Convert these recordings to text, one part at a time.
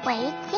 围巾，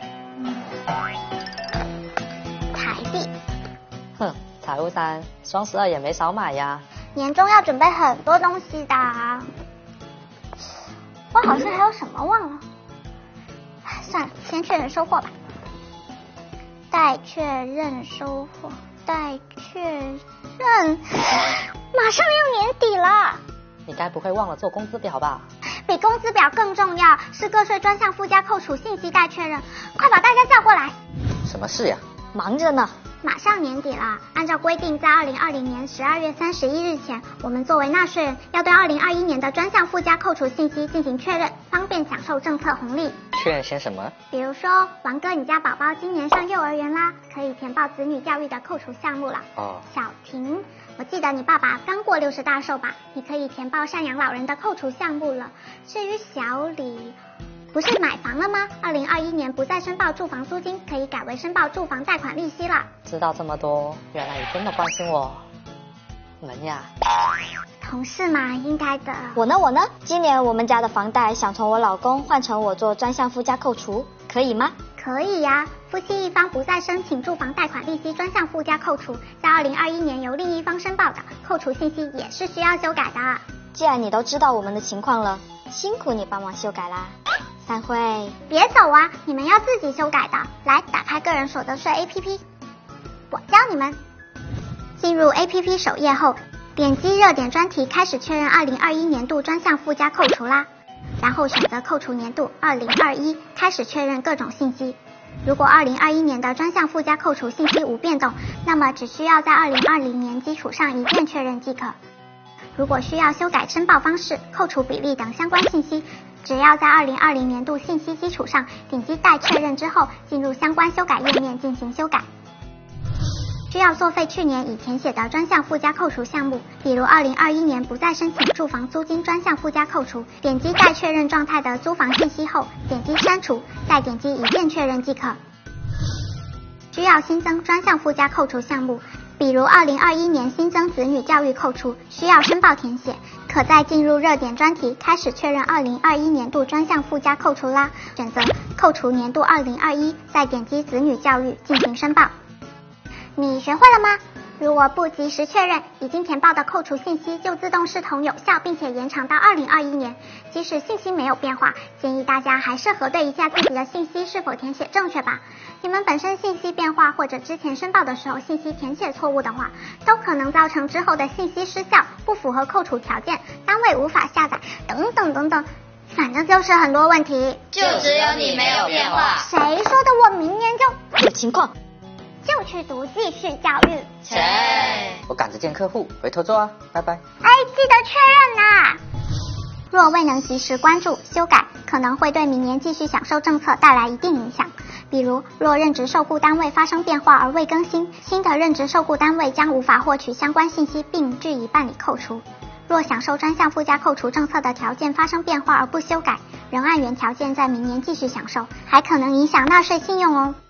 台币。 哼，财务单，双12也没少买呀。 年终要准备很多东西的啊。我好像还有什么忘了，算了，先确认收货吧。待确认收货，待确认，马上要年底了。 你该不会忘了做工资表吧？ 比工资表更重要是个税专项附加扣除信息待确认，快把大家叫过来。 什么事呀？ 忙着呢。 马上年底了，按照规定，在2020年12月31日前，我们作为纳税人要对2021年的专项附加扣除信息进行确认，方便享受政策红利。 确认些什么？ 比如说，王哥，你家宝宝今年上幼儿园啦，可以填报子女教育的扣除项目了。小婷，我记得你爸爸刚过60大寿吧，你可以填报赡养老人的扣除项目了。至于小李，不是买房了吗？2021年不再申报住房租金，可以改为申报住房贷款利息了。 知道这么多，原来你这么关心我们呀。 同事嘛，应该的。 我呢？今年我们家的房贷想从我老公换成我做专项附加扣除，可以吗？ 可以呀，夫妻一方不再申请住房贷款利息专项附加扣除，在2021年由另一方申报的扣除信息也是需要修改的。 既然你都知道我们的情况了，辛苦你帮忙修改啦。散会。 别走啊，你们要自己修改的。来，打开个人所得税 APP， 我教你们。进入 APP 首页后，点击热点专题开始确认2021年度专项附加扣除啦，然后选择扣除年度2021，开始确认各种信息。如果2021年的专项附加扣除信息无变动，那么只需要在2020年基础上一键确认即可。如果需要修改申报方式、扣除比例等相关信息，只要在2020年度信息基础上点击待确认之后，进入相关修改页面进行修改。需要作废去年已填写的专项附加扣除项目，比如2021年不再申请住房租金专项附加扣除，点击待确认状态的租房信息后，点击删除，再点击一键确认即可。需要新增专项附加扣除项目，比如2021年新增子女教育扣除，需要申报填写，可再进入热点专题开始确认2021年度专项附加扣除啦，选择扣除年度2021，再点击子女教育进行申报。你学会了吗？如果不及时确认，已经填报的扣除信息就自动视同有效，并且延长到2021年。即使信息没有变化，建议大家还是核对一下自己的信息是否填写正确吧。你们本身信息变化或者之前申报的时候信息填写错误的话，都可能造成之后的信息失效，不符合扣除条件，单位无法下载等等等等，反正就是很多问题。 就只有你没有变化。 谁说的？我明年就有情况就去读继续教育。 切， 我赶着见客户，回头做啊，拜拜。 哎，记得确认啦。若未能及时关注修改，可能会对明年继续享受政策带来一定影响。比如，若任职受雇单位发生变化而未更新，新的任职受雇单位将无法获取相关信息并据以办理扣除。若享受专项附加扣除政策的条件发生变化而不修改，仍按原条件在明年继续享受，还可能影响纳税信用哦。